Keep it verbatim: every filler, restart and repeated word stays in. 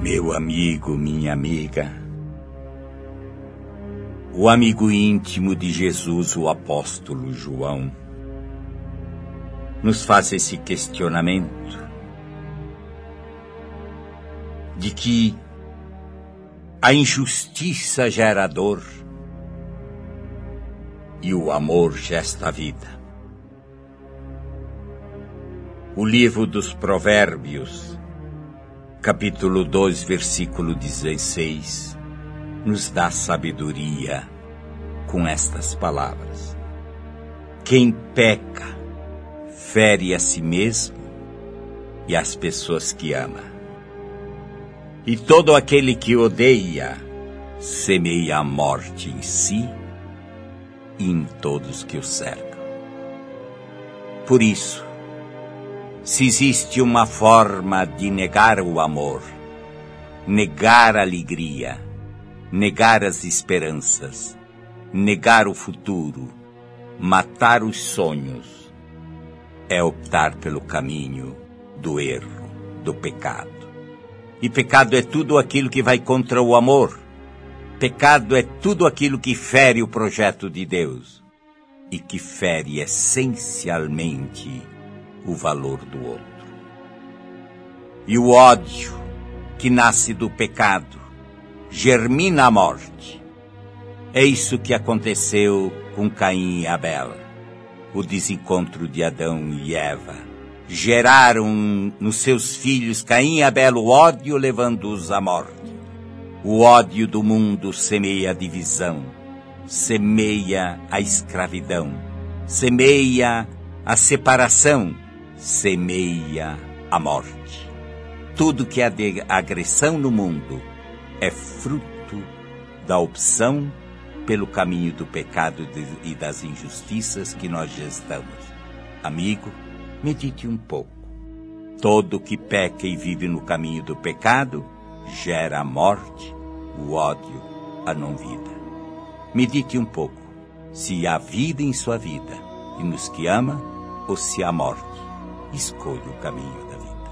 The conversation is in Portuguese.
Meu amigo, minha amiga, o amigo íntimo de Jesus, o apóstolo João, nos faz esse questionamento de que a injustiça gera dor e o amor gesta vida. O livro dos Provérbios, capítulo dois, versículo dezesseis, nos dá sabedoria com estas palavras: quem peca, fere a si mesmo e as pessoas que ama. E todo aquele que odeia, semeia a morte em si e em todos que o cercam. Por isso, se existe uma forma de negar o amor, negar a alegria, negar as esperanças, negar o futuro, matar os sonhos, é optar pelo caminho do erro, do pecado. E pecado é tudo aquilo que vai contra o amor. Pecado é tudo aquilo que fere o projeto de Deus e que fere essencialmente o valor do outro. E o ódio que nasce do pecado germina a morte. É isso que aconteceu com Caim e Abel. O desencontro de Adão e Eva geraram nos seus filhos, Caim e Abel, o ódio, levando-os à morte. O ódio do mundo semeia a divisão, semeia a escravidão, semeia a separação, semeia a morte. Tudo que é de agressão no mundo é fruto da opção pelo caminho do pecado e das injustiças que nós gestamos. Amigo, medite um pouco. Todo que peca e vive no caminho do pecado gera a morte, o ódio, a não-vida. Medite um pouco se há vida em sua vida e nos que ama ou se há morte. Escolha o caminho da vida.